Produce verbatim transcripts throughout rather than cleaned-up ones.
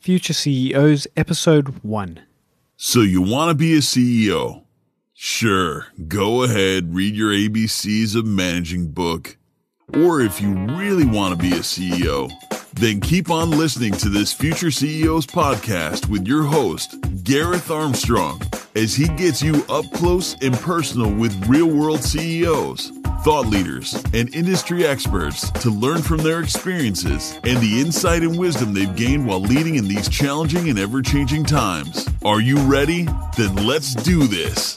Future C E Os, Episode one. So you want to be a C E O? Sure, go ahead, read your A B Cs of Managing book. Or if you really want to be a C E O, then keep on listening to this Future C E Os podcast with your host, Gareth Armstrong, as he gets you up close and personal with real-world C E Os, thought leaders, and industry experts to learn from their experiences and the insight and wisdom they've gained while leading in these challenging and ever-changing times. Are you ready? Then let's do this.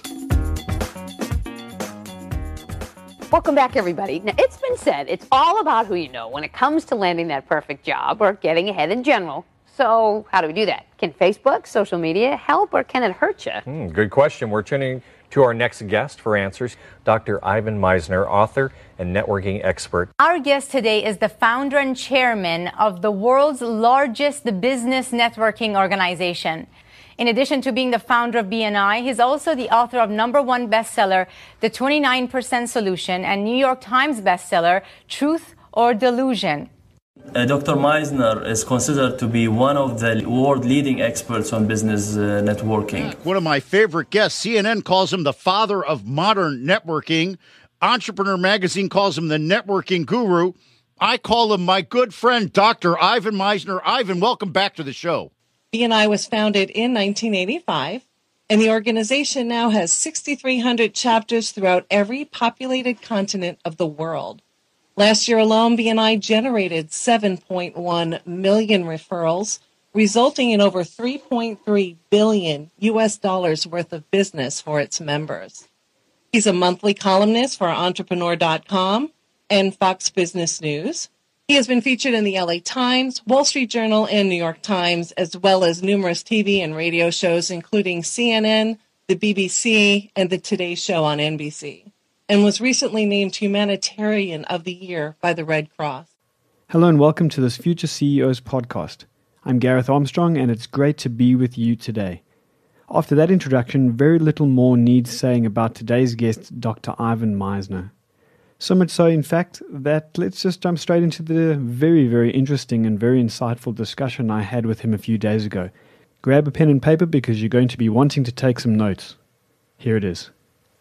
Welcome back, everybody. Now, it's been said, it's all about who you know when it comes to landing that perfect job or getting ahead in general. So how do we do that? Can Facebook, social media help, or can it hurt you? Mm, good question. We're tuning to our next guest for answers, Doctor Ivan Misner, author and networking expert. Our guest today is the founder and chairman of the world's largest business networking organization. In addition to being the founder of B N I, he's also the author of number one bestseller, The twenty-nine percent Solution, and New York Times bestseller, Truth or Delusion. Uh, Doctor Misner is considered to be one of the world-leading experts on business uh, networking. One of my favorite guests, C N N calls him the father of modern networking. Entrepreneur Magazine calls him the networking guru. I call him my good friend, Doctor Ivan Misner. Ivan, welcome back to the show. B N I was founded in nineteen eighty-five, and the organization now has six thousand three hundred chapters throughout every populated continent of the world. Last year alone, B N I generated seven point one million referrals, resulting in over three point three billion U S dollars worth of business for its members. He's a monthly columnist for Entrepreneur dot com and Fox Business News. He has been featured in the L A Times, Wall Street Journal, and New York Times, as well as numerous T V and radio shows, including C N N, the B B C, and the Today Show on N B C, and was recently named Humanitarian of the Year by the Red Cross. Hello and welcome to this Future C E Os podcast. I'm Gareth Armstrong, and it's great to be with you today. After that introduction, very little more needs saying about today's guest, Doctor Ivan Misner. So much so, in fact, that let's just jump straight into the very, very interesting and very insightful discussion I had with him a few days ago. Grab a pen and paper because you're going to be wanting to take some notes. Here it is.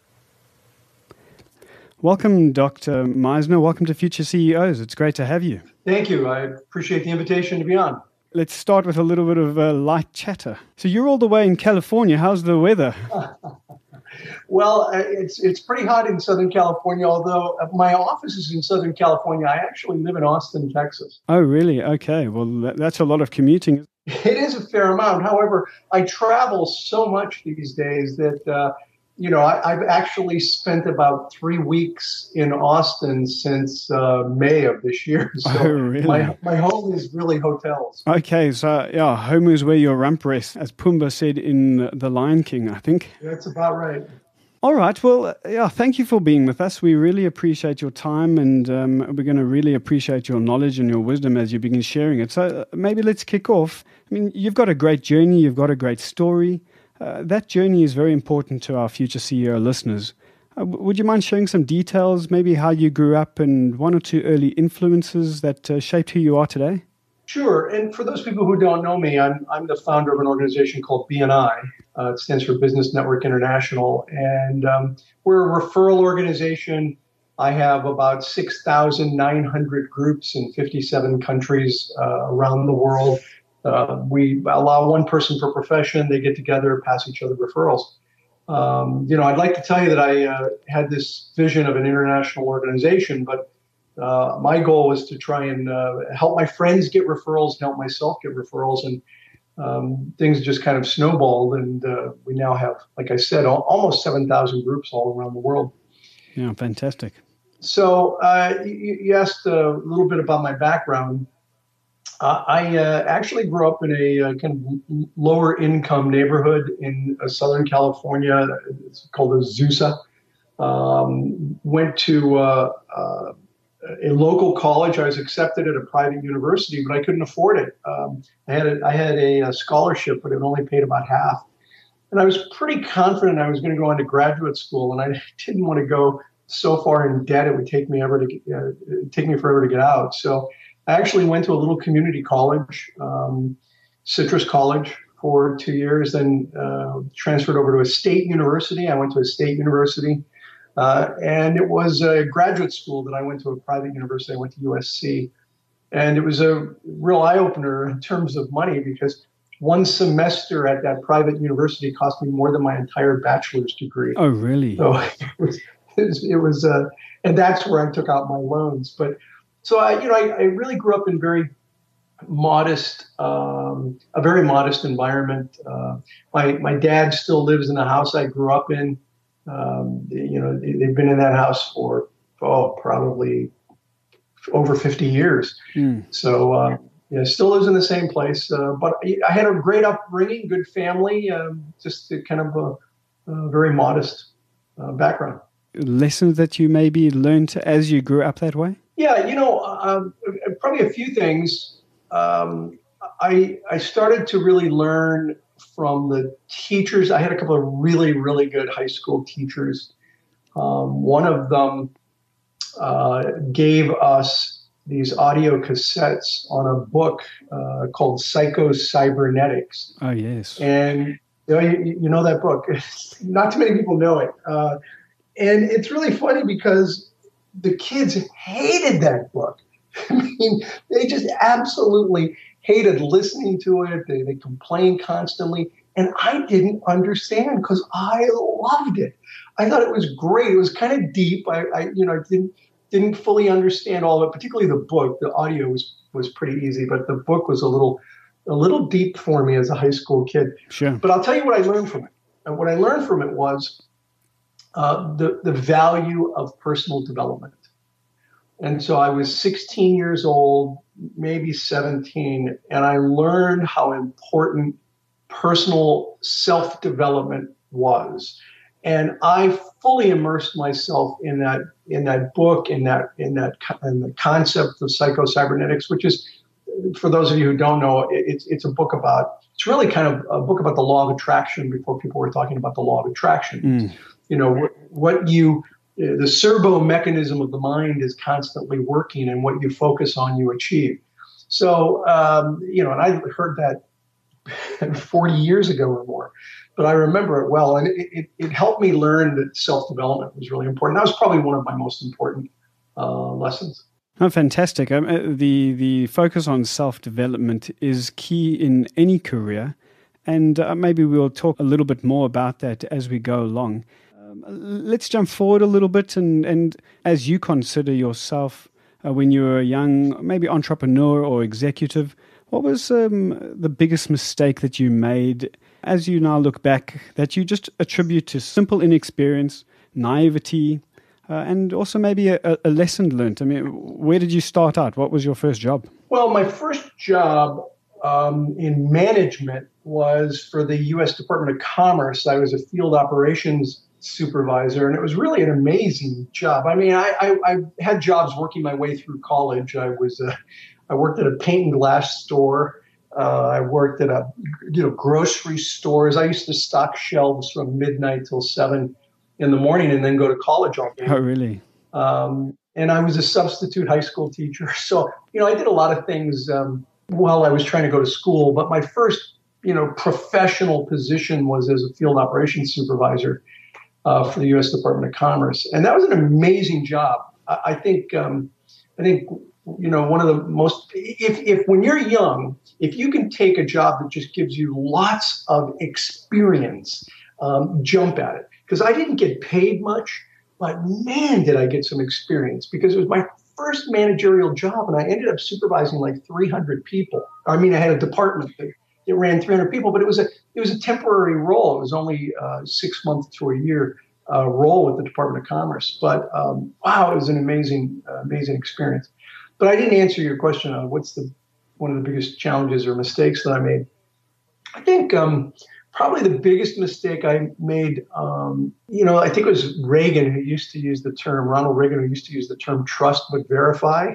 Welcome, Doctor Misner. Welcome to Future C E Os. It's great to have you. Thank you. I appreciate the invitation to be on. Let's start with a little bit of uh, light chatter. So you're all the way in California. How's the weather? Well, it's it's pretty hot in Southern California, although my office is in Southern California. I actually live in Austin, Texas. Oh, really? Okay. Well, that, that's a lot of commuting. It is a fair amount. However, I travel so much these days that, uh, you know, I, I've actually spent about three weeks in Austin since uh, May of this year. So oh, really? My, my home is really hotels. Okay. So, yeah, home is where your rump rests, as Pumbaa said in The Lion King, I think. That's about right. All right. Well, yeah, thank you for being with us. We really appreciate your time, and um, we're going to really appreciate your knowledge and your wisdom as you begin sharing it. So maybe let's kick off. I mean, you've got a great journey. You've got a great story. Uh, that journey is very important to our Future C E O listeners. Uh, w- would you mind sharing some details, maybe how you grew up and one or two early influences that uh, shaped who you are today? Sure. And for those people who don't know me, I'm I'm the founder of an organization called B N I. Uh, it stands for Business Network International. And um, we're a referral organization. I have about six thousand nine hundred groups in fifty-seven countries uh, around the world. Uh, we allow one person per profession. They get together, pass each other referrals. Um, you know, I'd like to tell you that I uh, had this vision of an international organization, but Uh, my goal was to try and uh, help my friends get referrals and help myself get referrals. And um, things just kind of snowballed. And uh, we now have, like I said, al- almost seven thousand groups all around the world. Yeah, fantastic. So uh, you, you asked a little bit about my background. Uh, I uh, actually grew up in a uh, kind of lower income neighborhood in uh, Southern California. It's called Azusa. Um, went to uh, uh, a local college. I was accepted at a private university, but I couldn't afford it. Um, I had a, I had a, a scholarship, but it only paid about half. And I was pretty confident I was going to go on to graduate school, and I didn't want to go so far in debt it would take me ever to get, uh, take me forever to get out. So I actually went to a little community college, um, Citrus College for two years, then uh, transferred over to a state university. I went to a state university, uh, and it was a graduate school that I went to, a private university. I went to U S C, and it was a real eye-opener in terms of money, because one semester at that private university cost me more than my entire bachelor's degree. Oh, really? So it was, it was, it was uh, and that's where I took out my loans. But so I, you know, I, I really grew up in very modest, um, a very modest environment. Uh, my my dad still lives in the house I grew up in. Um, you know, they, they've been in that house for oh, probably over fifty years. Mm. So. Uh, Yeah, still lives in the same place, uh, but I had a great upbringing, good family, uh, just a kind of a, a very modest uh, background. Lessons that you maybe learned as you grew up that way? Yeah, you know, um, probably a few things. Um, I I started to really learn from the teachers. I had a couple of really, really good high school teachers. Um, one of them uh, gave us these audio cassettes on a book uh, called Psycho-Cybernetics. Oh, yes. And you know, you, you know that book. Not too many people know it. Uh, and it's really funny because the kids hated that book. I mean, they just absolutely hated listening to it. They, they complained constantly. And I didn't understand because I loved it. I thought it was great. It was kind of deep. I, I you know, didn't Didn't fully understand all of it, particularly the book. The audio was was pretty easy, but the book was a little a little deep for me as a high school kid. Sure. But I'll tell you what I learned from it. And what I learned from it was uh, the the value of personal development. And so I was sixteen years old, maybe seventeen, and I learned how important personal self-development was. And I fully immersed myself in that in that book, in that in that in the concept of psycho-cybernetics, which is, for those of you who don't know, it's it's a book about it's really kind of a book about the law of attraction before people were talking about the law of attraction. Mm. You know, what, what you the servo mechanism of the mind is constantly working, and what you focus on, you achieve. So um, you know, and I heard that forty years ago or more. But I remember it well, and it, it, it helped me learn that self-development was really important. That was probably one of my most important uh, lessons. Oh, fantastic. Um, the, the focus on self-development is key in any career, and uh, maybe we'll talk a little bit more about that as we go along. Um, let's jump forward a little bit, and, and as you consider yourself uh, when you were a young, maybe entrepreneur or executive, what was um, the biggest mistake that you made as you now look back that you just attribute to simple inexperience, naivety, uh, and also maybe a, a lesson learned? I mean, where did you start out? What was your first job? Well, my first job um, in management was for the U S Department of Commerce. I was a field operations supervisor, and it was really an amazing job. I mean, I, I, I had jobs working my way through college. I was a I worked at a paint and glass store. Uh, I worked at a, you know, grocery stores. I used to stock shelves from midnight till seven in the morning, and then go to college all day. Oh, really? Um, and I was a substitute high school teacher. So, you know, I did a lot of things um, while I was trying to go to school. But my first, you know, professional position was as a field operations supervisor uh, for the U S Department of Commerce, and that was an amazing job. I, I think. Um, I think. You know, one of the most, if, if when you're young, if you can take a job that just gives you lots of experience, um, jump at it. Because I didn't get paid much, but man, did I get some experience, because it was my first managerial job, and I ended up supervising like three hundred people. I mean, I had a department that it ran three hundred people, but it was a it was a temporary role. It was only uh, six months to a year uh, role with the Department of Commerce. But um, wow, it was an amazing, uh, amazing experience. But I didn't answer your question on what's the one of the biggest challenges or mistakes that I made. I think um, probably the biggest mistake I made, um, you know, I think it was Reagan who used to use the term, Ronald Reagan who used to use the term trust but verify.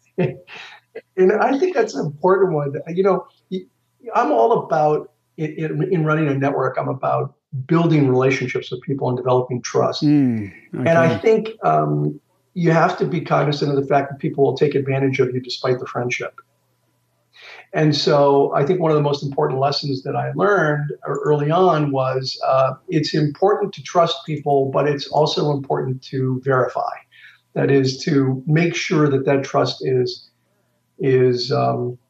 And I think that's an important one. You know, I'm all about, in, in running a network, I'm about building relationships with people and developing trust. Mm, okay. And I think um, you have to be cognizant of the fact that people will take advantage of you despite the friendship. And so I think one of the most important lessons that I learned early on was uh, it's important to trust people, but it's also important to verify. That is, to make sure that that trust is is um,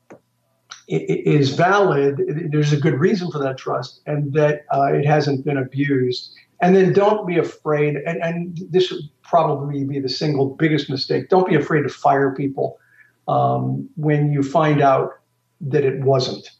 is valid. There's a good reason for that trust, and that uh, it hasn't been abused. And then don't be afraid. And, and this would probably be the single biggest mistake. Don't be afraid to fire people um, when you find out that it wasn't.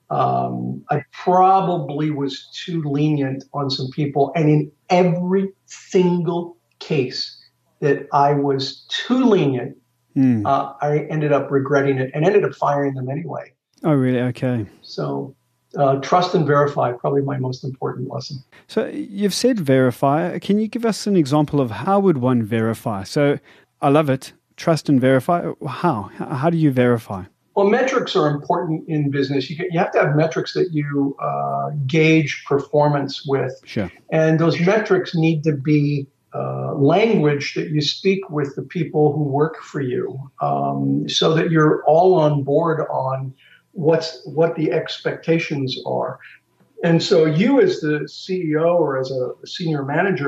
Um, I probably was too lenient on some people, and in every single case that I was too lenient, mm. uh, I ended up regretting it and ended up firing them anyway. Oh, really? Okay. So uh, trust and verify, probably my most important lesson. So you've said verify. Can you give us an example of how would one verify? So I love it. Trust and verify. How? How do you verify? Well, metrics are important in business. You, you have to have metrics that you uh, gauge performance with. Sure. And those metrics need to be Uh, language that you speak with the people who work for you, um, so that you're all on board on what's what the expectations are. And so you as the C E O or as a senior manager,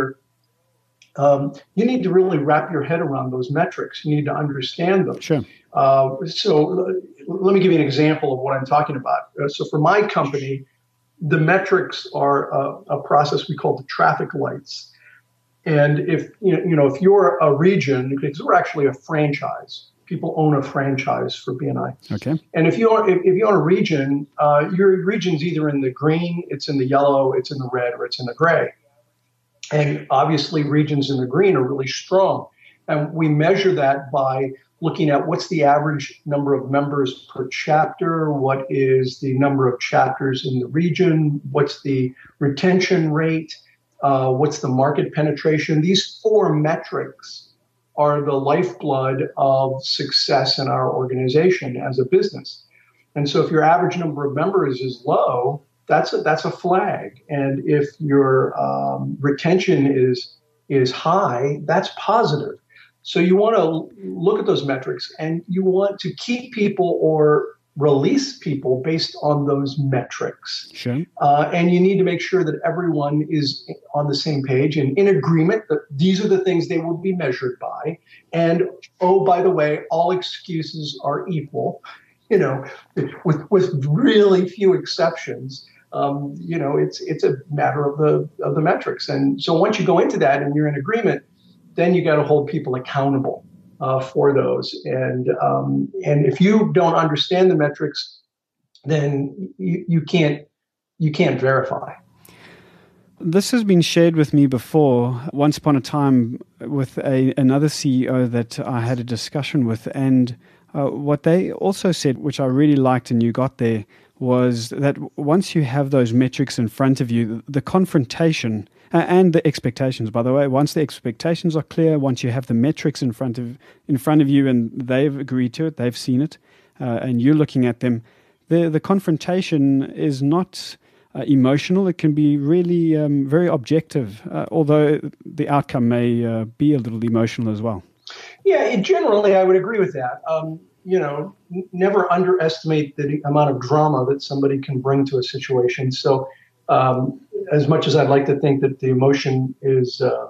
um, you need to really wrap your head around those metrics. You need to understand them. Sure. Uh, so l- let me give you an example of what I'm talking about. Uh, so for my company, the metrics are a, a process we call the traffic lights. And if you know, if you're a region, because we're actually a franchise, people own a franchise for B N I. Okay. And if you own, if, if you own a region, uh, your region's either in the green, it's in the yellow, it's in the red, or it's in the gray. And obviously, regions in the green are really strong, and we measure that by looking at what's the average number of members per chapter, what is the number of chapters in the region, what's the retention rate. Uh, what's the market penetration? These four metrics are the lifeblood of success in our organization as a business. And so if your average number of members is low, that's a, that's a flag. And if your um, retention is, is high, that's positive. So you want to look at those metrics, and you want to keep people or release people based on those metrics. Sure. Uh, and you need to make sure that everyone is on the same page and in agreement that these are the things they will be measured by. And, oh, by the way, all excuses are equal, you know, with, with really few exceptions. Um, you know, it's it's a matter of the of the metrics. And so once you go into that and you're in agreement, then you got to hold people accountable Uh, for those. And um, and if you don't understand the metrics, then you, you can't you can't verify. This has been shared with me before, once upon a time with a, another C E O that I had a discussion with. And uh, what they also said, which I really liked and you got there, was that once you have those metrics in front of you, the confrontation and the expectations, by the way, once the expectations are clear, once you have the metrics in front of in front of you and they've agreed to it, they've seen it, uh, and you're looking at them, the the confrontation is not uh, emotional. It can be really um, very objective, uh, although the outcome may uh, be a little emotional as well. Yeah, it, generally, I would agree with that. Um, you know, n- never underestimate the amount of drama that somebody can bring to a situation. So um, as much as I'd like to think that the emotion is um,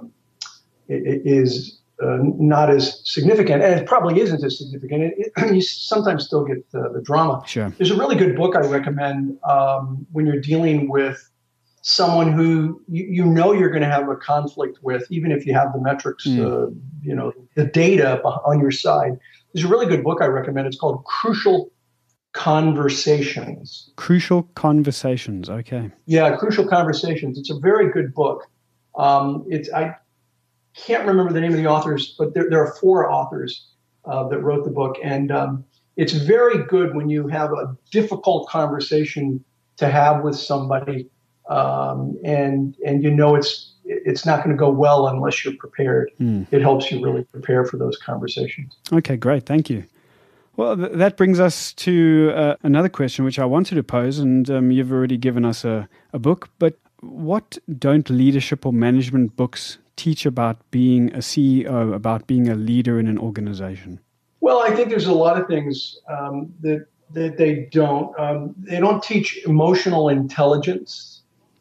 is uh, not as significant, and it probably isn't as significant, it, it, you sometimes still get the, the drama. Sure. There's a really good book I recommend um, when you're dealing with someone who you, you know you're going to have a conflict with, even if you have the metrics, mm. uh, you know, the data on your side. There's a really good book I recommend. It's called Crucial Conversations. Crucial Conversations. Okay. Yeah, Crucial Conversations. It's a very good book. Um, it's I can't remember the name of the authors, but there, there are four authors uh, that wrote the book, and um, it's very good when you have a difficult conversation to have with somebody, um, and and you know it's it's not going to go well unless you're prepared. Mm. It helps you really prepare for those conversations. Okay, great. Thank you. Well, th- that brings us to uh, another question which I wanted to pose, and um, you've already given us a, a book, but what don't leadership or management books teach about being a C E O, about being a leader in an organization? Well, I think there's a lot of things um, that They, they don't. Um, they don't teach emotional intelligence.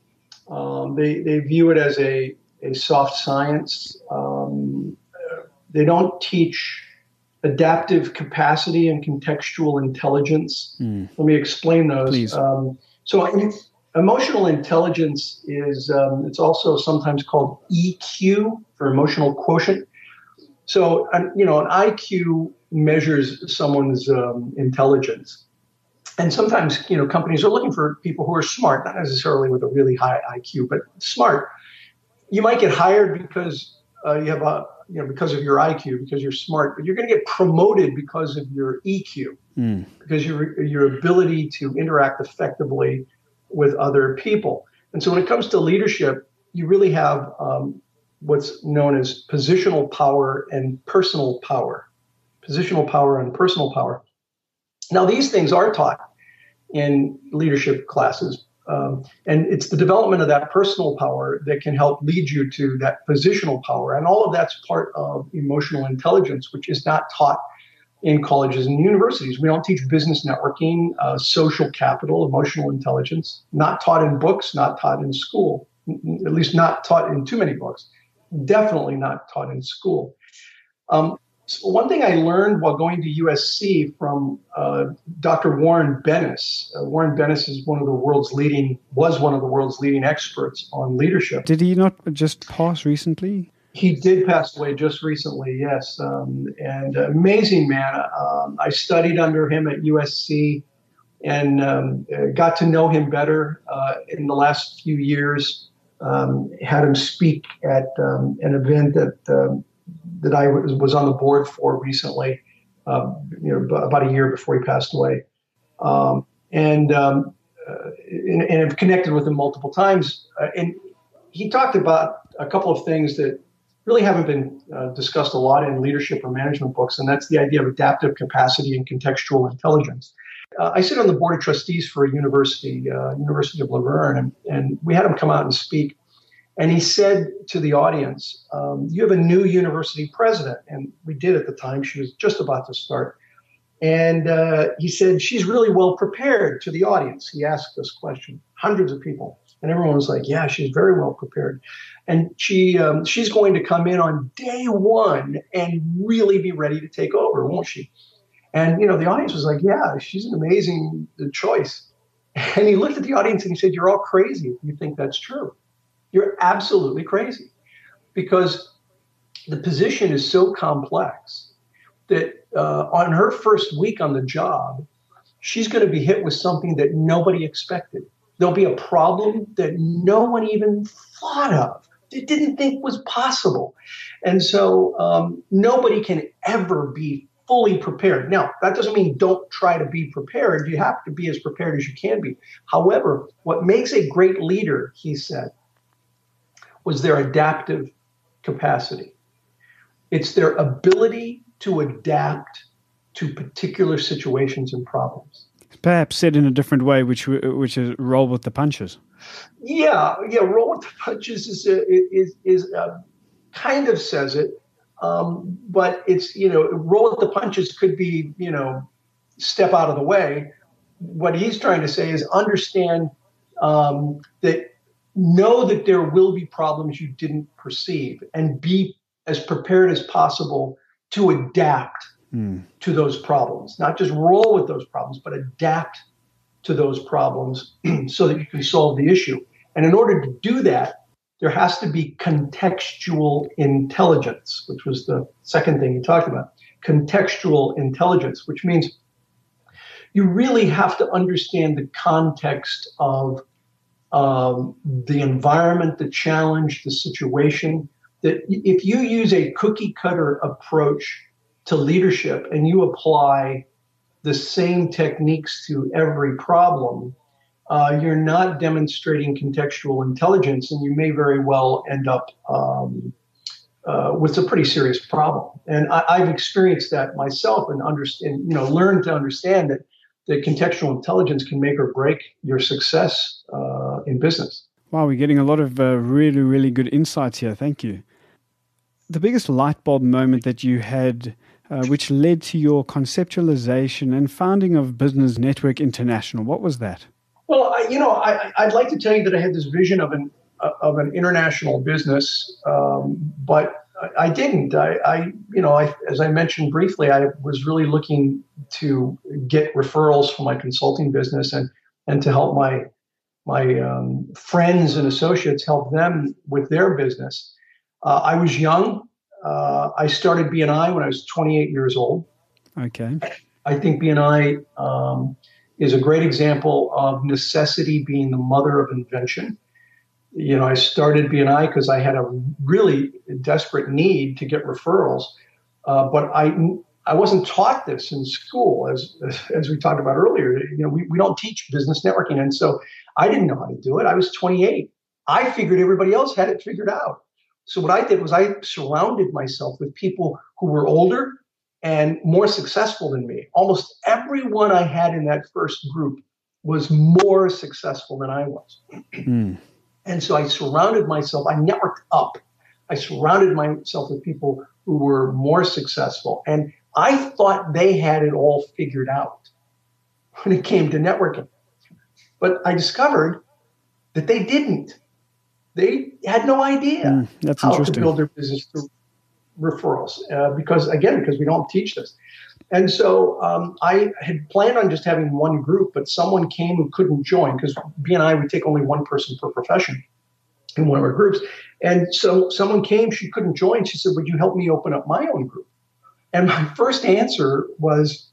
Um, they they view it as a a soft science. Um, they don't teach adaptive capacity and contextual intelligence. Mm. Let me explain those. Please. Um, so in, emotional intelligence is, um, it's also sometimes called E Q for emotional quotient. So, um, you know, an I Q measures someone's um, intelligence. And sometimes, you know, companies are looking for people who are smart, not necessarily with a really high I Q, but smart. You might get hired because uh, you have a, you know, because of your I Q, because you're smart, but you're going to get promoted because of your E Q, mm. because your your ability to interact effectively with other people. And so when it comes to leadership, you really have um, what's known as positional power and personal power. Positional power and personal power. Now, these things are taught in leadership classes, um, and it's the development of that personal power that can help lead you to that positional power. And all of that's part of emotional intelligence, which is not taught in colleges and universities. We don't teach business networking, uh, social capital, emotional intelligence, not taught in books, not taught in school, at least not taught in too many books, definitely not taught in school. Um, So one thing I learned while going to U S C from uh, Doctor Warren Bennis. Uh, Warren Bennis is one of the world's leading, was one of the world's leading experts on leadership. Did he not just pass recently? He did pass away just recently, yes. Um, and uh, amazing man. Um, I studied under him at U S C and um, got to know him better uh, in the last few years. Um, had him speak at um, an event that um, that I was, was on the board for recently, uh, you know, b- about a year before he passed away. Um, and, um, uh, and, and I've connected with him multiple times. Uh, and he talked about a couple of things that really haven't been uh, discussed a lot in leadership or management books, and that's the idea of adaptive capacity and contextual intelligence. Uh, I sit on the board of trustees for a university, uh, University of Laverne, and, and we had him come out and speak. And he said to the audience, um, you have a new university president. And we did at the time. She was just about to start. And uh, he said, she's really well prepared to the audience. He asked this question, hundreds of people. And everyone was like, yeah, she's very well prepared. And she um, she's going to come in on day one and really be ready to take over, won't she? And, you know, the audience was like, yeah, she's an amazing choice. And he looked at the audience and he said, you're all crazy if you think that's true. You're absolutely crazy, because the position is so complex that uh, on her first week on the job, she's going to be hit with something that nobody expected. There'll be a problem that no one even thought of, that didn't think was possible. And so um, nobody can ever be fully prepared. Now, that doesn't mean don't try to be prepared. You have to be as prepared as you can be. However, what makes a great leader, he said, was their adaptive capacity. It's their ability to adapt to particular situations and problems. Perhaps said in a different way, which which is roll with the punches. Yeah, yeah, roll with the punches is is is uh, kind of says it, um, but it's, you know, roll with the punches could be, you know, step out of the way. What he's trying to say is understand um, that. Know that there will be problems you didn't perceive, and be as prepared as possible to adapt mm. to those problems. Not just roll with those problems, but adapt to those problems so that you can solve the issue. And in order to do that, there has to be contextual intelligence, which was the second thing he talked about. Contextual intelligence, which means you really have to understand the context of Um, the environment, the challenge, the situation. That if you use a cookie cutter approach to leadership and you apply the same techniques to every problem, uh, you're not demonstrating contextual intelligence, and you may very well end up um, uh, with a pretty serious problem. And I, I've experienced that myself, and understand, you know, learned to understand that that contextual intelligence can make or break your success uh, in business. Wow, we're getting a lot of uh, really, really good insights here. Thank you. The biggest light bulb moment that you had uh, which led to your conceptualization and founding of Business Network International. What was that? Well, I, you know, I, I'd like to tell you that I had this vision of an uh, of an international business, um, but I, I didn't. I, I, you know, I, as I mentioned briefly, I was really looking to get referrals for my consulting business and and to help my my um, friends and associates, help them with their business. Uh, I was young. Uh, I started B N I when I was twenty-eight years old. Okay. I think B N I um, is a great example of necessity being the mother of invention. You know, I started B N I because I had a really desperate need to get referrals, uh, but I I wasn't taught this in school, as as we talked about earlier. You know, we, we don't teach business networking, and so I didn't know how to do it. I was twenty-eight. I figured everybody else had it figured out. So what I did was I surrounded myself with people who were older and more successful than me. Almost everyone I had in that first group was more successful than I was. Mm. And so I surrounded myself, I networked up. I surrounded myself with people who were more successful. And I thought they had it all figured out when it came to networking. But I discovered that they didn't. They had no idea mm, that's how to interesting. build their business through referrals. Uh, because, again, because we don't teach this. And so um, I had planned on just having one group, but someone came who couldn't join because B N I, we take only one person per profession in one of our groups. And so someone came, she couldn't join. She said, would you help me open up my own group? And my first answer was,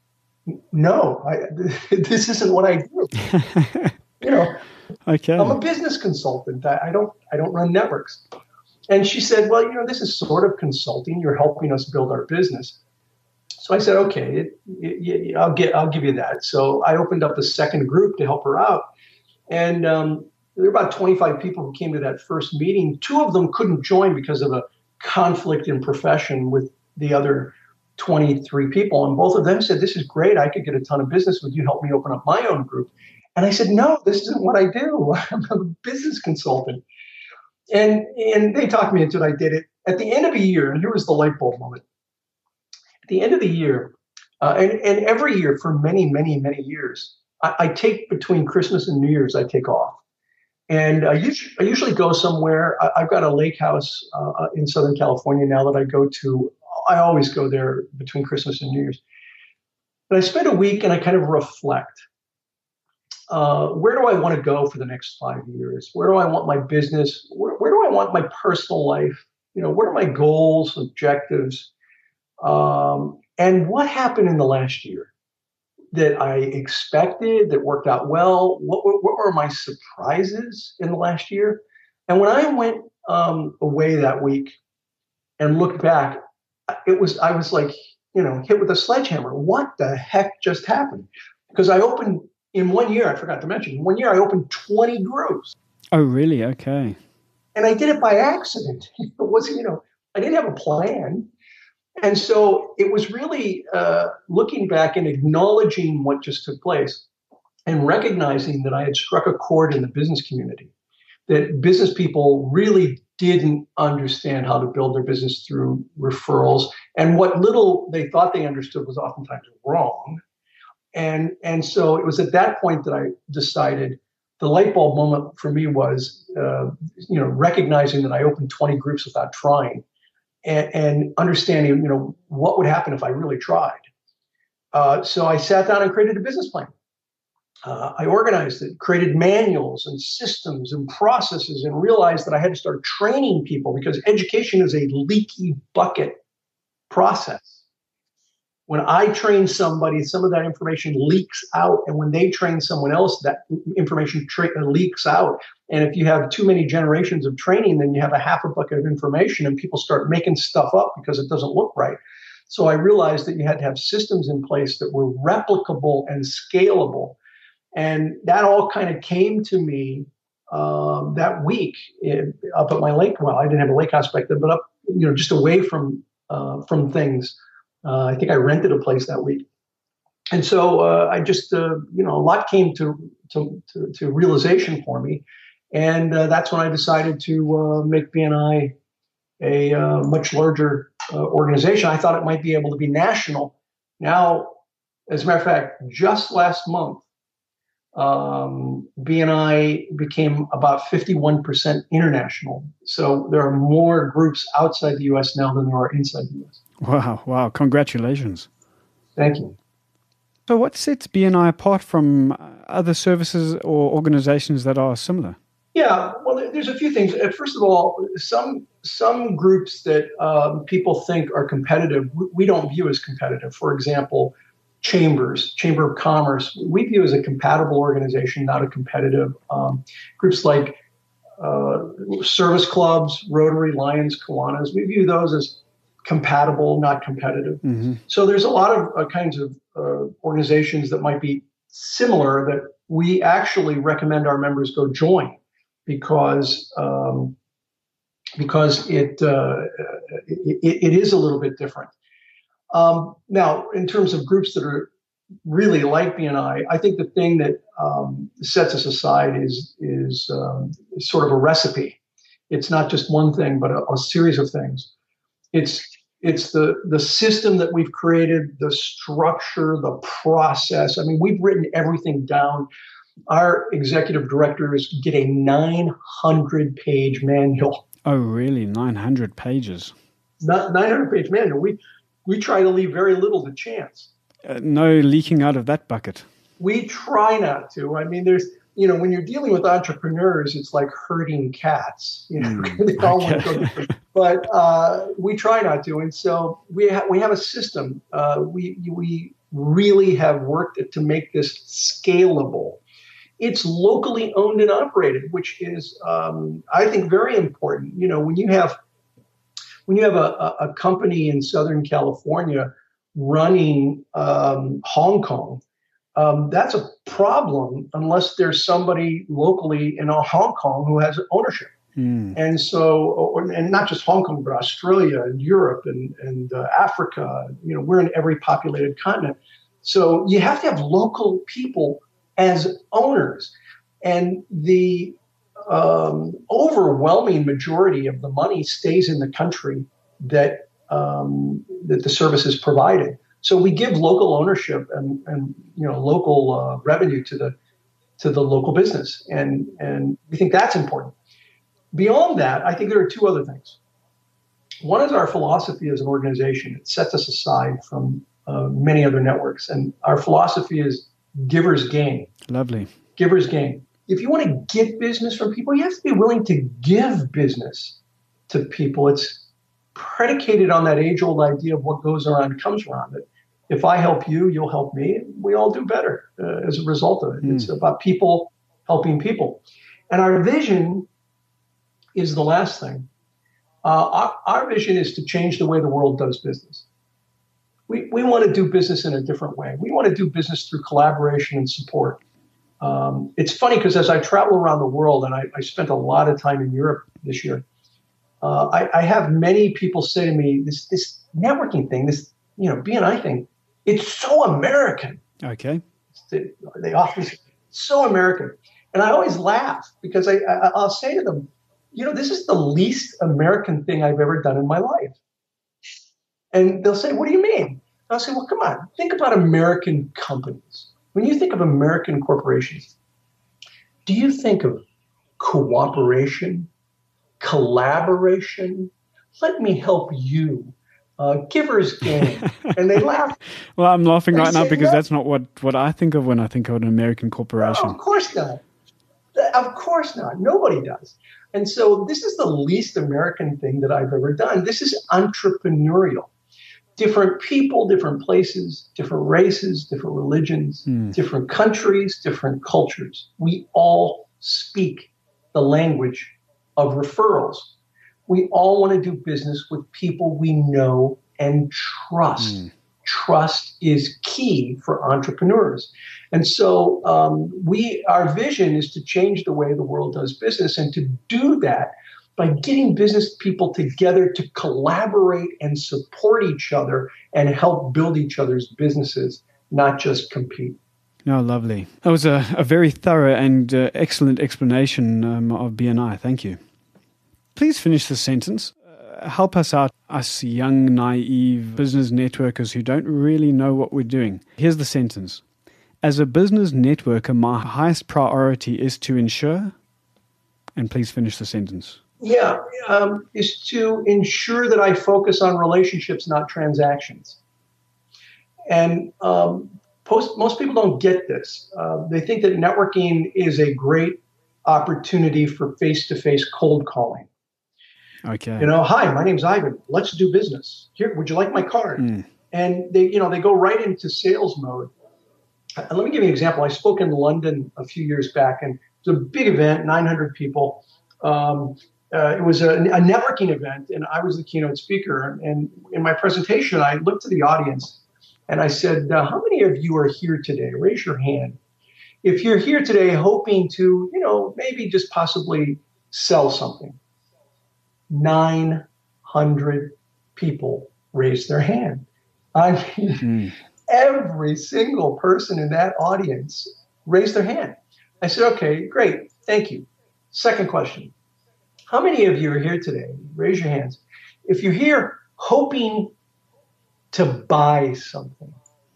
no, I, this isn't what I do. You know, okay. I'm a business consultant. I, I don't, I don't run networks. And she said, well, you know, this is sort of consulting. You're helping us build our business. So I said, okay, it, it, it, I'll get, I'll give you that. So I opened up a second group to help her out. And um, there were about twenty-five people who came to that first meeting. Two of them couldn't join because of a conflict in profession with the other twenty-three people. And both of them said, this is great. I could get a ton of business. Would you help me open up my own group? And I said, no, this isn't what I do. I'm a business consultant. And, and they talked me into it. I did it. At the end of a year, and here was the light bulb moment. At the end of the year, uh, and, and every year for many, many, many years, I, I take between Christmas and New Year's, I take off. And I usually, I usually go somewhere. I, I've got a lake house uh, in Southern California now that I go to. I always go there between Christmas and New Year's. But I spend a week and I kind of reflect. Uh, where do I want to go for the next five years? Where do I want my business? Where, where do I want my personal life? You know, what are my goals, objectives? Um, and what happened in the last year that I expected, that worked out well? What, what, what were my surprises in the last year? And when I went um, away that week and looked back, it was I was like, you know, hit with a sledgehammer. What the heck just happened? Because I opened in one year, I forgot to mention, in one year I opened twenty groups. Oh, really? Okay. And I did it by accident. It wasn't, you know, I didn't have a plan. And so it was really uh, looking back and acknowledging what just took place and recognizing that I had struck a chord in the business community, that business people really didn't understand how to build their business through referrals. And what little they thought they understood was oftentimes wrong. And, and so it was at that point that I decided the light bulb moment for me was, uh, you know, recognizing that I opened twenty groups without trying. And, and understanding, you know, what would happen if I really tried. Uh, so I sat down and created a business plan. Uh, I organized it, created manuals and systems and processes, and realized that I had to start training people because education is a leaky bucket process. When I train somebody, some of that information leaks out. And when they train someone else, that information tra- leaks out. And if you have too many generations of training, then you have a half a bucket of information and people start making stuff up because it doesn't look right. So I realized that you had to have systems in place that were replicable and scalable. And that all kind of came to me um, that week in, up at my lake. Well, I didn't have a lake house back then, but up, you know, just away from uh, from things. Uh, I think I rented a place that week. And so uh, I just, uh, you know, a lot came to, to, to, to realization for me. And uh, that's when I decided to uh, make B N I a uh, much larger uh, organization. I thought it might be able to be national. Now, as a matter of fact, just last month, um, B N I became about fifty-one percent international. So there are more groups outside the U S now than there are inside the U S. Wow, wow. Congratulations. Thank you. So what sets B N I apart from other services or organizations that are similar? Yeah, well, there's a few things. First of all, some some groups that um, people think are competitive, we don't view as competitive. For example, chambers, Chamber of Commerce, we view as a compatible organization, not a competitive. Um, groups like uh, service clubs, Rotary, Lions, Kiwanis, we view those as compatible, not competitive. Mm-hmm. So there's a lot of uh, kinds of uh, organizations that might be similar that we actually recommend our members go join because um, because it, uh, it it is a little bit different. Um, now, in terms of groups that are really like B N I, I think the thing that um, sets us aside is is um, sort of a recipe. It's not just one thing, but a, a series of things. It's it's the the system that we've created, the structure, the process. I mean, we've written everything down. Our executive directors get a nine hundred page manual. Oh, really? nine hundred pages? Not nine hundred page manual. We we try to leave very little to chance. Uh, no leaking out of that bucket. We try not to. I mean, there's, you know, when you're dealing with entrepreneurs, it's like herding cats. You know, mm, they all okay. want to go different. But uh, we try not to. And so we ha- we have a system. Uh, we we really have worked to make this scalable. It's locally owned and operated, which is, um, I think, very important. You know, when you have when you have a, a company in Southern California running um, Hong Kong, um, that's a problem unless there's somebody locally in Hong Kong who has ownership. Mm. And so, and not just Hong Kong, but Australia and Europe and, and uh, Africa. You know, we're in every populated continent. So you have to have local people as owners. And the um, overwhelming majority of the money stays in the country that um, that the service is provided. So we give local ownership and, and you know local uh, revenue to the to the local business, and and we think that's important. Beyond that, I think there are two other things. One is our philosophy as an organization. It sets us aside from uh, many other networks, and our philosophy is givers gain. Lovely. Givers gain. If you want to get business from people, you have to be willing to give business to people. It's predicated on that age-old idea of what goes around comes around. It. If I help you, you'll help me. We all do better uh, as a result of it. Mm. It's about people helping people. And our vision is the last thing. Uh, our, our vision is to change the way the world does business. We we want to do business in a different way. We want to do business through collaboration and support. Um, it's funny because as I travel around the world, and I, I spent a lot of time in Europe this year, uh, I, I have many people say to me, this this networking thing, this you know B N I thing, it's so American. Okay. They, they often say, so American. And I always laugh because I, I, I'll say to them, you know, this is the least American thing I've ever done in my life. And they'll say, what do you mean? And I'll say, well, come on, think about American companies. When you think of American corporations, do you think of cooperation, collaboration? Let me help you. Uh, givers gain. And they laugh. Well, I'm laughing right now because no. that's not what, what I think of when I think of an American corporation. No, of course not. Of course not. Nobody does. And so this is the least American thing that I've ever done. This is entrepreneurial. Different people, different places, different races, different religions, mm. different countries, different cultures. We all speak the language of referrals. We all want to do business with people we know and trust. Mm. Trust is key for entrepreneurs. And so um, we, our vision is to change the way the world does business, and to do that by getting business people together to collaborate and support each other and help build each other's businesses, not just compete. No, lovely. That was a, a very thorough and uh, excellent explanation um, of B N I. Thank you. Please finish the sentence. Uh, help us out, us young, naive business networkers who don't really know what we're doing. Here's the sentence. As a business networker, my highest priority is to ensure, and please finish the sentence. Yeah, um, is to ensure that I focus on relationships, not transactions. And um, post, most people don't get this. Uh, they think that networking is a great opportunity for face-to-face cold calling. Okay. You know, hi, my name's Ivan. Let's do business. Here, would you like my card? Mm. And they, you know, they go right into sales mode. And let me give you an example. I spoke in London a few years back, and it was a big event, nine hundred people. Um, uh, it was a, a networking event, and I was the keynote speaker. And in my presentation, I looked to the audience, and I said, uh, how many of you are here today? Raise your hand. If you're here today hoping to, you know, maybe just possibly sell something. nine hundred people raised their hand. I mean, mm. every single person in that audience raised their hand. I said, okay, great. Thank you. Second question. How many of you are here today? Raise your hands. If you're here hoping to buy something,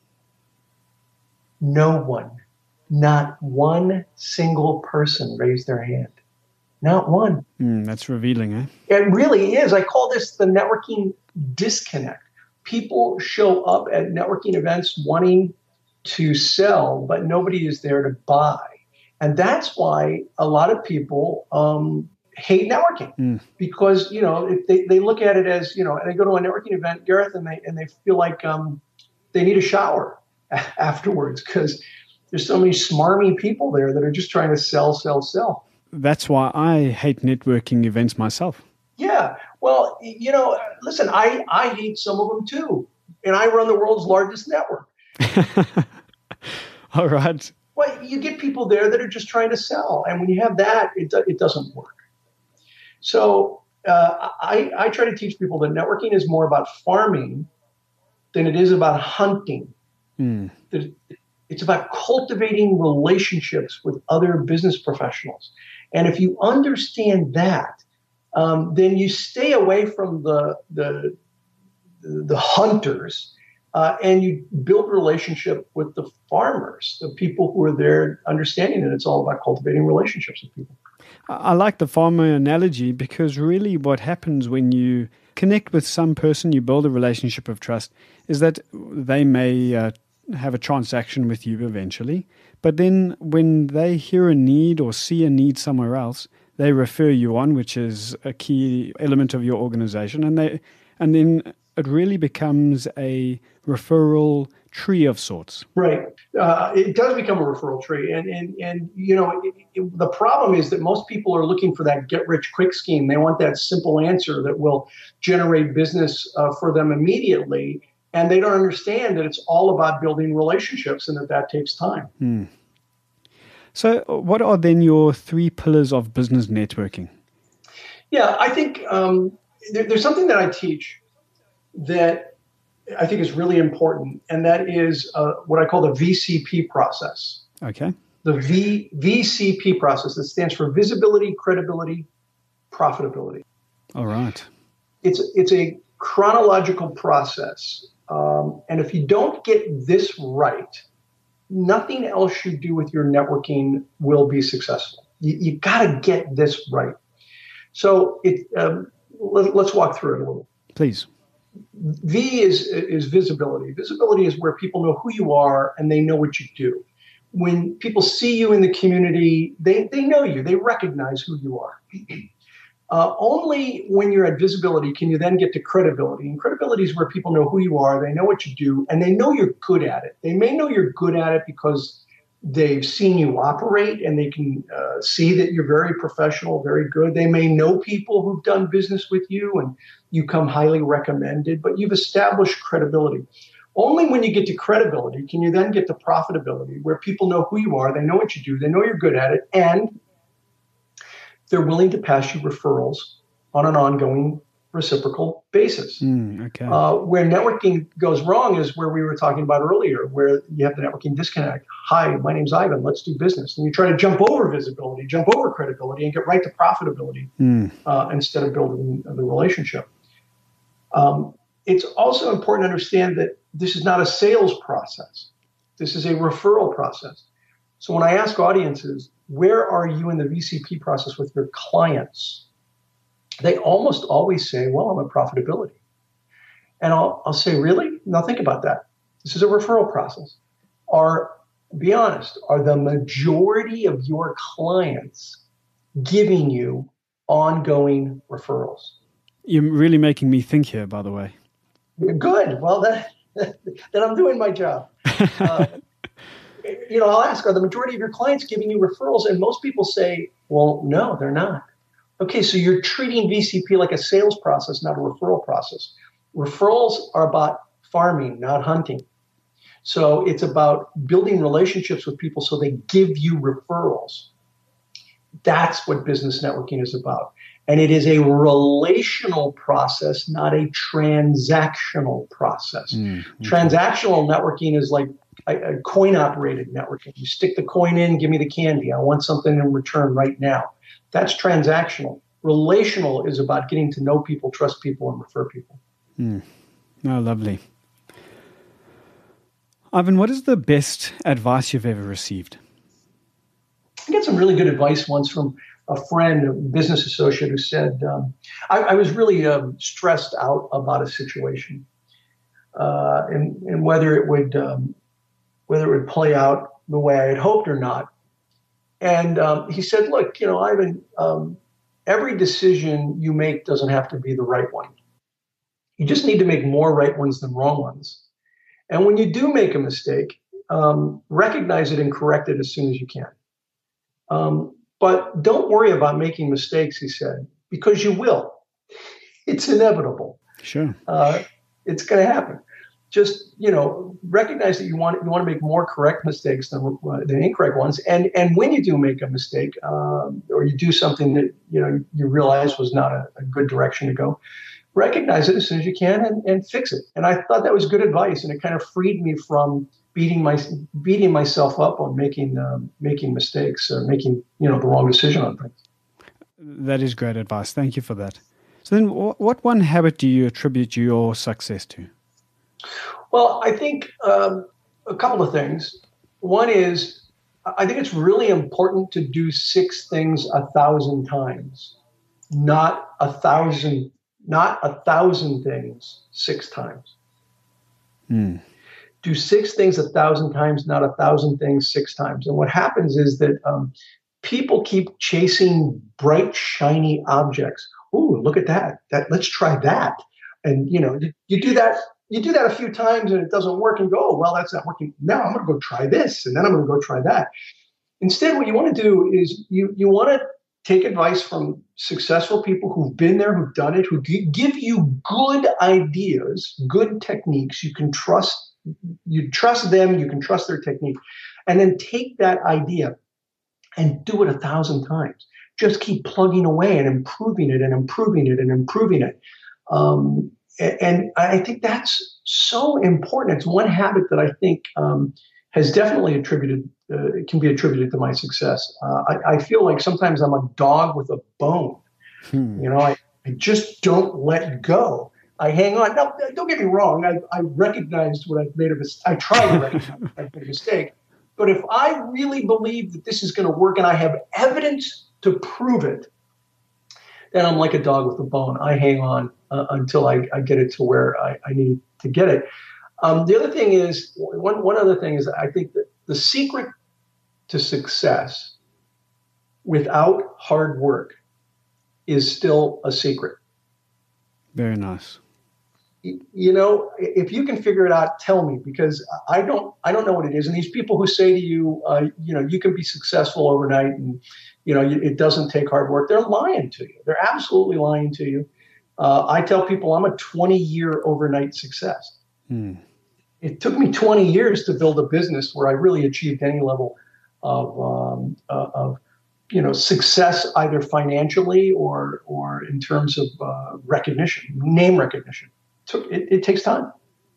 no one, not one single person raised their hand. Not one. Mm, that's revealing, eh? It really is. I call this the networking disconnect. People show up at networking events wanting to sell, but nobody is there to buy. And that's why a lot of people um, hate networking mm. because, you know, if they, they look at it as, you know, they go to a networking event, Gareth, and they, and they feel like um, they need a shower afterwards because there's so many smarmy people there that are just trying to sell, sell, sell. That's why I hate networking events myself. Yeah. Well, you know, listen, I, I hate some of them too. And I run the world's largest network. All right. Well, you get people there that are just trying to sell. And when you have that, it, it doesn't work. So uh, I, I try to teach people that networking is more about farming than it is about hunting. Mm. That it's about cultivating relationships with other business professionals. And if you understand that, um, then you stay away from the the, the hunters uh, and you build a relationship with the farmers, the people who are there understanding that it's all about cultivating relationships with people. I like the farmer analogy because really what happens when you connect with some person, you build a relationship of trust, is that they may uh, have a transaction with you eventually. But then when they hear a need or see a need somewhere else, they refer you on, which is a key element of your organization. And they, and then it really becomes a referral tree of sorts. Right. Uh, it does become a referral tree. And, and, and you know, it, it, the problem is that most people are looking for that get-rich-quick scheme. They want that simple answer that will generate business uh, for them immediately. And they don't understand that it's all about building relationships and that that takes time. Hmm. So what are then your three pillars of business networking? Yeah, I think um, there, there's something that I teach that I think is really important, and that is uh, what I call the V C P process. Okay. The v, VCP process, that stands for visibility, credibility, profitability. All right. It's, it's a chronological process. Um, and if you don't get this right, nothing else you do with your networking will be successful. You, you got to get this right. So it, um, let, let's walk through it a little. Please. V is, is visibility. Visibility is where people know who you are and they know what you do. When people see you in the community, they, they know you. They recognize who you are. Uh, only when you're at visibility can you then get to credibility. And credibility is where people know who you are, they know what you do, and they know you're good at it. They may know you're good at it because they've seen you operate and they can uh, see that you're very professional, very good. They may know people who've done business with you and you come highly recommended, but you've established credibility. Only when you get to credibility can you then get to profitability, where people know who you are, they know what you do, they know you're good at it, and they're willing to pass you referrals on an ongoing reciprocal basis. Mm, okay. Uh, where networking goes wrong is where we were talking about earlier, where you have the networking disconnect. Hi, my name's Ivan. Let's do business. And you try to jump over visibility, jump over credibility, and get right to profitability mm. uh, instead of building the relationship. Um, it's also important to understand that this is not a sales process. This is a referral process. So when I ask audiences, where are you in the V C P process with your clients? They almost always say, well, I'm at profitability. And I'll, I'll say, really? Now think about that. This is a referral process. Are, be honest, are the majority of your clients giving you ongoing referrals? You're really making me think here, by the way. Good. Well, then, then I'm doing my job. Uh, you know, I'll ask, are the majority of your clients giving you referrals? And most people say, well, no, they're not. Okay, so you're treating V C P like a sales process, not a referral process. Referrals are about farming, not hunting. So it's about building relationships with people so they give you referrals. That's what business networking is about. And it is a relational process, not a transactional process. Mm, okay. Transactional networking is like a, a coin-operated networking. You stick the coin in, give me the candy. I want something in return right now. That's transactional. Relational is about getting to know people, trust people, and refer people. Mm. Oh, lovely. Ivan, what is the best advice you've ever received? I got some really good advice once from a friend, a business associate, who said, um, I, I was really um, stressed out about a situation uh, and, and whether it would um, whether it would play out the way I had hoped or not. And um, he said, look, you know, Ivan, um, every decision you make doesn't have to be the right one. You just need to make more right ones than wrong ones. And when you do make a mistake, um, recognize it and correct it as soon as you can. Um, but don't worry about making mistakes, he said, because you will. It's inevitable. Sure. Uh, it's going to happen. Just, you know, recognize that you want you want to make more correct mistakes than, uh, than incorrect ones. And and when you do make a mistake, um, or you do something that, you know, you realize was not a, a good direction to go, recognize it as soon as you can and, and fix it. And I thought that was good advice, and it kind of freed me from beating my beating myself up on making um, making mistakes, or making, you know, the wrong decision on things. That is great advice. Thank you for that. So then, what one habit do you attribute your success to? Well, I think um, a couple of things. One is, I think it's really important to do six things a thousand times, not a thousand, not a thousand things six times. Hmm. Do six things a thousand times, not a thousand things six times. And what happens is that um, people keep chasing bright, shiny objects. Ooh, look at that! That let's try that. And you know, you, you do that. You do that a few times and it doesn't work, and go, oh, well, that's not working. Now I'm going to go try this, and then I'm going to go try that. Instead, what you want to do is you you want to take advice from successful people who've been there, who've done it, who give you good ideas, good techniques. You can trust. You trust them. You can trust their technique, and then take that idea and do it a thousand times. Just keep plugging away and improving it and improving it and improving it. Um, And I think that's so important. It's one habit that I think um, has definitely attributed, uh, can be attributed to my success. Uh, I, I feel like sometimes I'm a dog with a bone. Hmm. You know, I, I just don't let go. I hang on. Now, don't get me wrong. I, I recognized what I've made a mistake. I try to recognize I've made a mistake. But if I really believe that this is going to work and I have evidence to prove it, then I'm like a dog with a bone. I hang on uh, until I, I get it to where I, I need to get it. Um, the other thing is, one, one other thing is, I think that the secret to success without hard work is still a secret. Very nice. You know, if you can figure it out, tell me, because I don't, I don't know what it is. And these people who say to you, uh, you know, you can be successful overnight and, you know, it doesn't take hard work. They're lying to you. They're absolutely lying to you. Uh, I tell people I'm a twenty year overnight success. Hmm. It took me twenty years to build a business where I really achieved any level of, um, uh, of, you know, success, either financially or, or in terms of uh, recognition, name recognition. It, it, it takes time.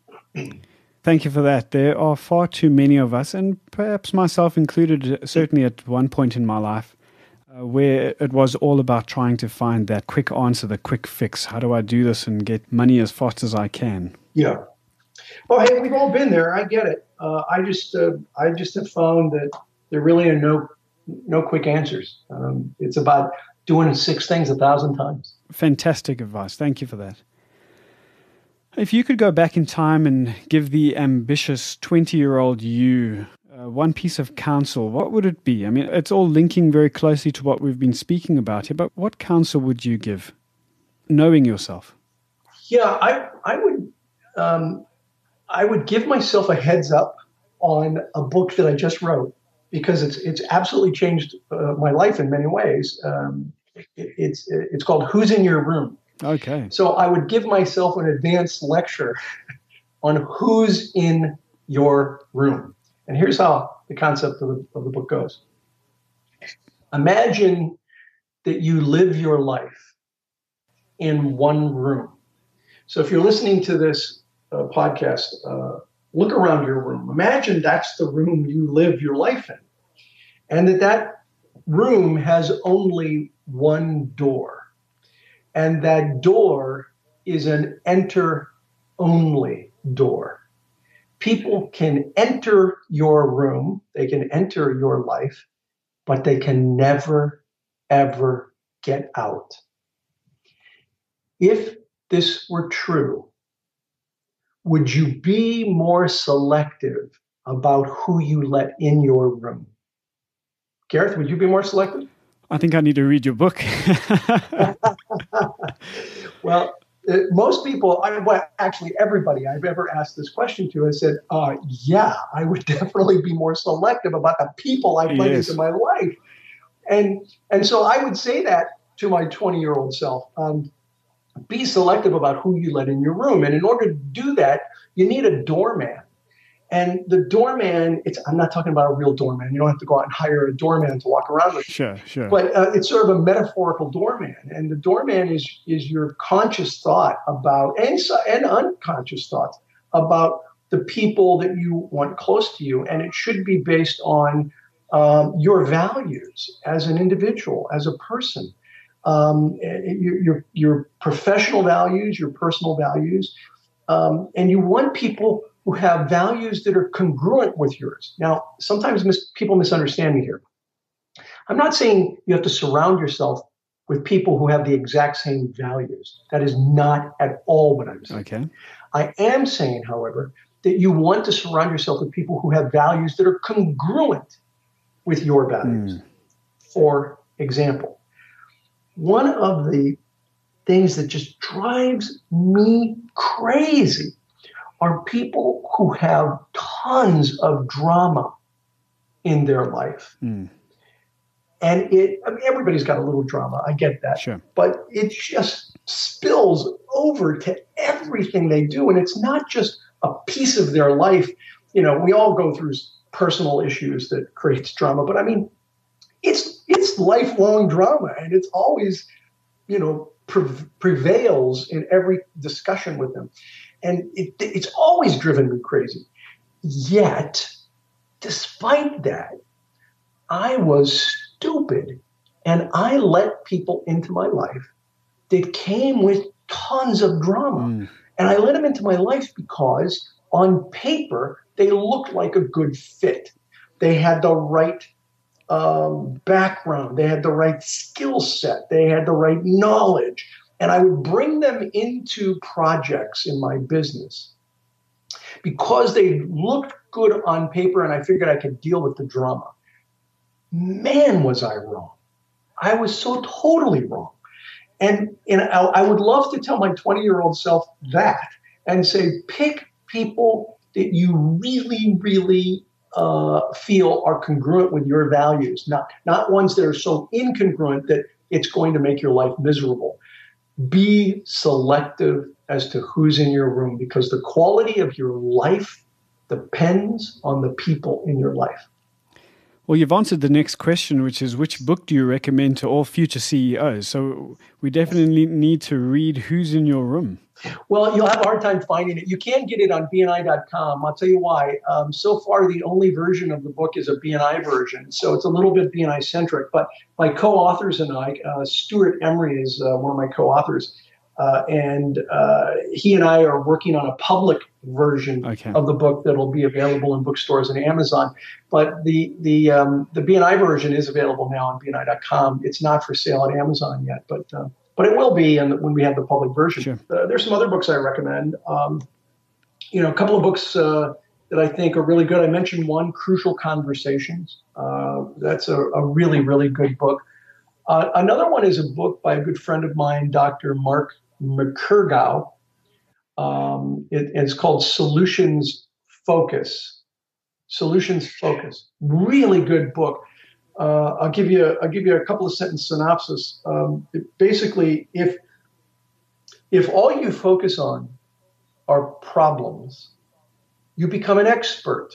Thank you for that. There are far too many of us, and perhaps myself included, certainly at one point in my life, uh, where it was all about trying to find that quick answer, the quick fix. How do I do this and get money as fast as I can? Yeah. Well, hey, we've all been there. I get it. Uh, I just, uh, I just have found that there really are no, no quick answers. Um, it's about doing six things a thousand times. Fantastic advice. Thank you for that. If you could go back in time and give the ambitious twenty-year-old you uh, one piece of counsel, what would it be? I mean, it's all linking very closely to what we've been speaking about here, but what counsel would you give, knowing yourself? Yeah, I, I would, um, I would give myself a heads up on a book that I just wrote, because it's it's absolutely changed uh, my life in many ways. Um, it, it's it's called Who's in Your Room? Okay. So I would give myself an advanced lecture on who's in your room. And here's how the concept of the, of the book goes. Imagine that you live your life in one room. So if you're listening to this uh, podcast, uh, look around your room. Imagine that's the room you live your life in. And that that room has only one door. And that door is an enter-only door. People can enter your room, they can enter your life, but they can never, ever get out. If this were true, would you be more selective about who you let in your room? Gareth, would you be more selective? I think I need to read your book. Well, uh, most people, I, well, actually everybody I've ever asked this question to has said, uh, yeah, I would definitely be more selective about the people I let Yes. into my life. And and so I would say that to my twenty-year-old self. Um, be selective about who you let in your room. And in order to do that, you need a doorman. And the doorman, it's I'm not talking about a real doorman. You don't have to go out and hire a doorman to walk around with you. Sure, sure. But uh, it's sort of a metaphorical doorman. And the doorman is is your conscious thought about, and, and unconscious thoughts about the people that you want close to you. And it should be based on um, your values as an individual, as a person. Um, your, your, your professional values, your personal values. Um, and you want people who have values that are congruent with yours. Now, sometimes mis- people misunderstand me here. I'm not saying you have to surround yourself with people who have the exact same values. That is not at all what I'm saying. Okay. I am saying, however, that you want to surround yourself with people who have values that are congruent with your values. Mm. For example, one of the things that just drives me crazy are people who have tons of drama in their life. Mm. And it, I mean, everybody's got a little drama. I get that. Sure. But it just spills over to everything they do. And it's not just a piece of their life. You know, we all go through personal issues that creates drama. But I mean, it's it's lifelong drama. And it's always, you know, pre- prevails in every discussion with them. And it, it's always driven me crazy. Yet, despite that, I was stupid. And I let people into my life that came with tons of drama. Mm. And I let them into my life because on paper, they looked like a good fit. They had the right um, background. They had the right skill set. They had the right knowledge. And I would bring them into projects in my business because they looked good on paper and I figured I could deal with the drama. Man, was I wrong. I was so totally wrong. And, and I, I would love to tell my twenty-year-old self that and say, pick people that you really, really uh, feel are congruent with your values, not, not ones that are so incongruent that it's going to make your life miserable. Be selective as to who's in your room because the quality of your life depends on the people in your life. Well, you've answered the next question, which is which book do you recommend to all future C E Os? So we definitely need to read Who's in Your Room. Well, you'll have a hard time finding it. You can get it on B N I dot com. I'll tell you why. Um, so far, the only version of the book is a B N I version, so it's a little bit B N I-centric. But my co-authors and I, uh, Stuart Emery is uh, one of my co-authors, uh, and uh, he and I are working on a public version okay. of the book that will be available in bookstores and Amazon. But the the um, the B N I version is available now on B N I dot com. It's not for sale at Amazon yet, but uh, but it will be and when we have the public version. Sure. Uh, there's some other books I recommend. Um, you know, a couple of books uh, that I think are really good. I mentioned one, Crucial Conversations. Uh, that's a, a really, really good book. Uh, another one is a book by a good friend of mine, Doctor Mark McCurgow. Um, it, it's called Solutions Focus. Solutions Focus. Really good book. Uh, I'll give you. I'll give you a couple of sentence synopsis. Um, it basically, if if all you focus on are problems, you become an expert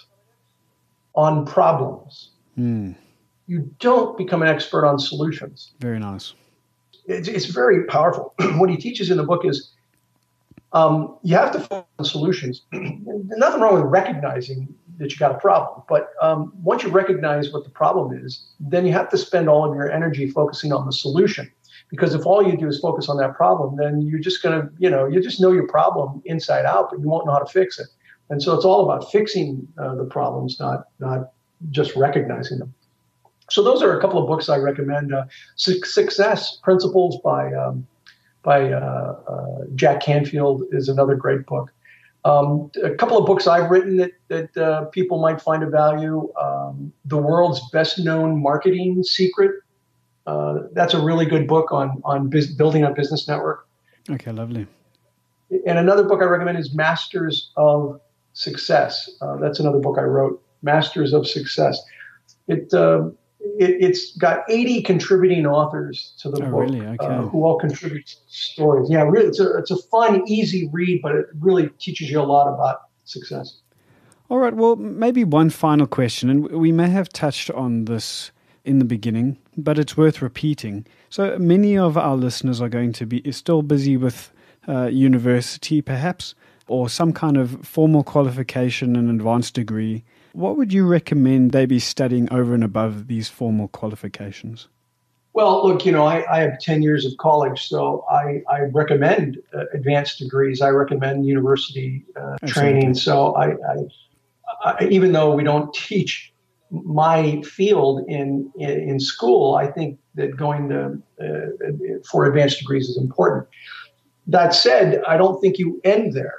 on problems. Mm. You don't become an expert on solutions. Very nice. It's, it's very powerful. What he teaches in the book is um, you have to focus on solutions. There's nothing wrong with recognizing that you got a problem. But um, once you recognize what the problem is, then you have to spend all of your energy focusing on the solution. Because if all you do is focus on that problem, then you're just going to, you know, you just know your problem inside out, but you won't know how to fix it. And so it's all about fixing uh, the problems, not not just recognizing them. So those are a couple of books I recommend. Uh, Success Principles by um, by uh, uh, Jack Canfield is another great book. Um, a couple of books I've written that that uh, people might find of value. Um, The World's Best Known Marketing Secret. Uh, that's a really good book on on biz- building a business network. Okay, lovely. And another book I recommend is Masters of Success. Uh, that's another book I wrote, Masters of Success. It, uh, it it's got eighty contributing authors to the oh, book, really? Okay. uh, who all contribute stories. Yeah, really, it's a it's a fun, easy read, but it really teaches you a lot about success. All right. Well, maybe one final question, and we may have touched on this in the beginning, but it's worth repeating. So many of our listeners are going to be still busy with uh, university, perhaps, or some kind of formal qualification and advanced degree. What would you recommend they be studying over and above these formal qualifications? Well, look, you know, I, I have ten years of college, so I, I recommend uh, advanced degrees. I recommend university uh, training. So I, I, I, even though we don't teach my field in, in in school, I think that going to uh, for advanced degrees is important. That said, I don't think you end there.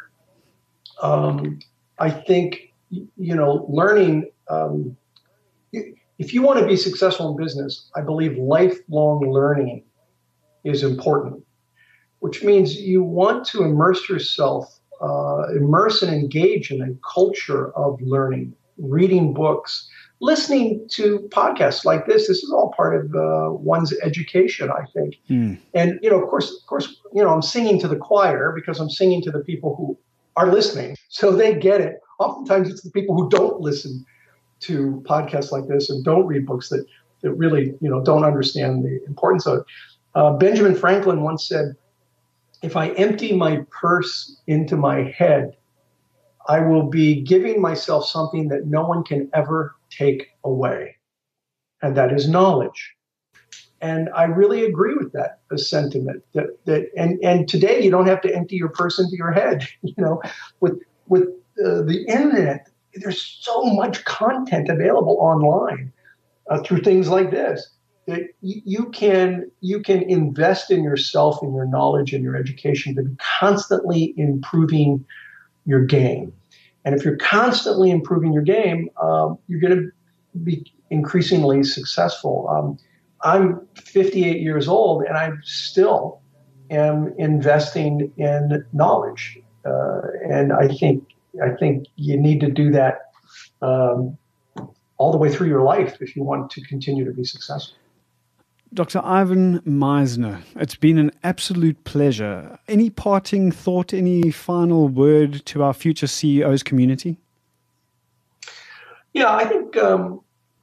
Um, I think, you know, learning, um, if you want to be successful in business, I believe lifelong learning is important, which means you want to immerse yourself, uh, immerse and engage in a culture of learning, reading books, listening to podcasts like this. This is all part of uh, one's education, I think. Mm. And, you know, of course, of course, you know, I'm singing to the choir because I'm singing to the people who are listening, so they get it. Oftentimes it's the people who don't listen to podcasts like this and don't read books that, that really, you know, don't understand the importance of it. Uh, Benjamin Franklin once said, if I empty my purse into my head, I will be giving myself something that no one can ever take away, and that is knowledge. And I really agree with that a sentiment. That that and and today you don't have to empty your purse into your head. You know, with with uh, the internet, there's so much content available online uh, through things like this that you, you can you can invest in yourself, in your knowledge, and your education to be constantly improving your game. And if you're constantly improving your game, um, you're going to be increasingly successful. Um, I'm fifty-eight years old, and I still am investing in knowledge. Uh, and I think I think you need to do that um, all the way through your life if you want to continue to be successful. Doctor Ivan Misner, it's been an absolute pleasure. Any parting thought, any final word to our future C E Os community? Yeah, I think um,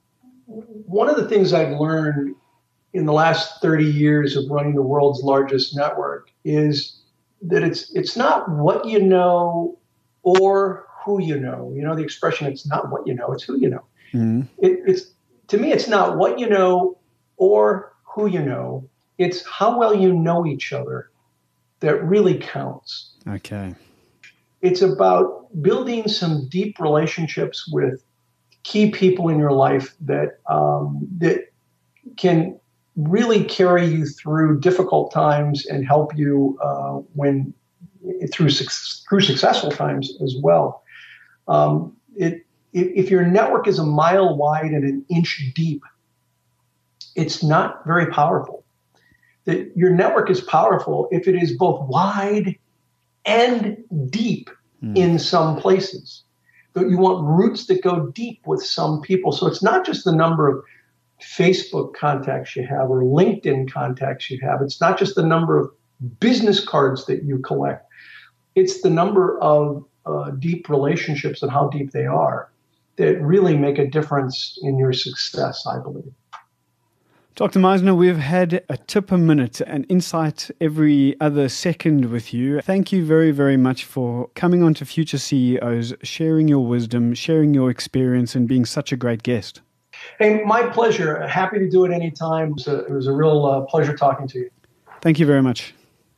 one of the things I've learned in the last thirty years of running the world's largest network is that it's it's not what you know or who you know. You know the expression, it's not what you know, it's who you know. Mm-hmm. It, it's to me, it's not what you know or who you know. It's how well you know each other that really counts. Okay. It's about building some deep relationships with key people in your life that um, that can really carry you through difficult times and help you uh, when through through successful times as well. Um, it if, if your network is a mile wide and an inch deep, it's not very powerful. That your network is powerful if it is both wide and deep mm. in some places. But you want roots that go deep with some people. So it's not just the number of Facebook contacts you have or LinkedIn contacts you have. It's not just the number of business cards that you collect. It's the number of uh, deep relationships and how deep they are that really make a difference in your success, I believe. Doctor Meisner, we've had a tip a minute, an insight every other second with you. Thank you very, very much for coming on to Future C E Os, sharing your wisdom, sharing your experience, and being such a great guest. Hey, my pleasure. Happy to do it anytime. It was a, it was a real uh, pleasure talking to you. Thank you very much.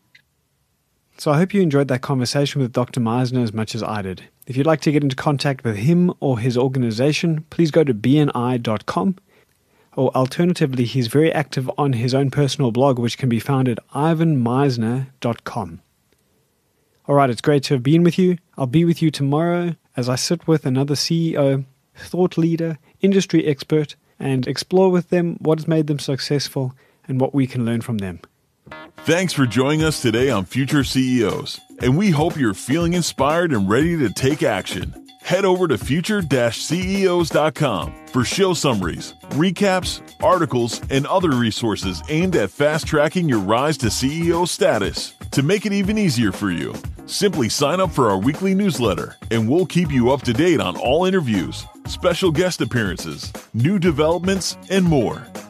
So I hope you enjoyed that conversation with Doctor Meisner as much as I did. If you'd like to get into contact with him or his organization, please go to b n i dot com. Or alternatively, he's very active on his own personal blog, which can be found at ivan meisner dot com. All right, it's great to have been with you. I'll be with you tomorrow as I sit with another C E O, thought leader, industry expert, and explore with them what has made them successful and what we can learn from them. Thanks for joining us today on Future C E Os, and we hope you're feeling inspired and ready to take action. Head over to future dash C E Os dot com for show summaries, recaps, articles, and other resources aimed at fast-tracking your rise to C E O status. To make it even easier for you, simply sign up for our weekly newsletter, and we'll keep you up to date on all interviews, special guest appearances, new developments, and more.